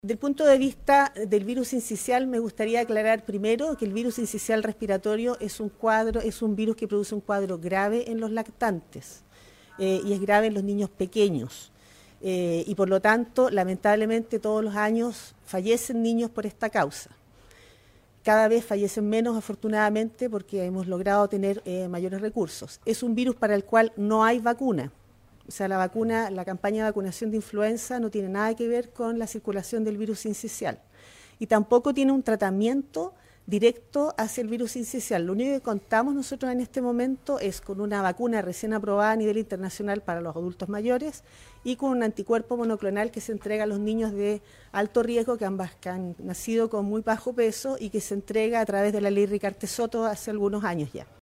Del punto de vista del virus sincicial, me gustaría aclarar primero que el virus sincicial respiratorio es un virus que produce un cuadro grave en los lactantes y es grave en los niños pequeños. Y por lo tanto, lamentablemente, todos los años fallecen niños por esta causa. Cada vez fallecen menos, afortunadamente, porque hemos logrado tener mayores recursos. Es un virus para el cual no hay vacuna. O sea, la campaña de vacunación de influenza no tiene nada que ver con la circulación del virus sincicial. Y tampoco tiene un tratamiento directo hacia el virus sincicial. Lo único que contamos nosotros en este momento es con una vacuna recién aprobada a nivel internacional para los adultos mayores y con un anticuerpo monoclonal que se entrega a los niños de alto riesgo que han nacido con muy bajo peso y que se entrega a través de la ley Ricarte Soto hace algunos años ya.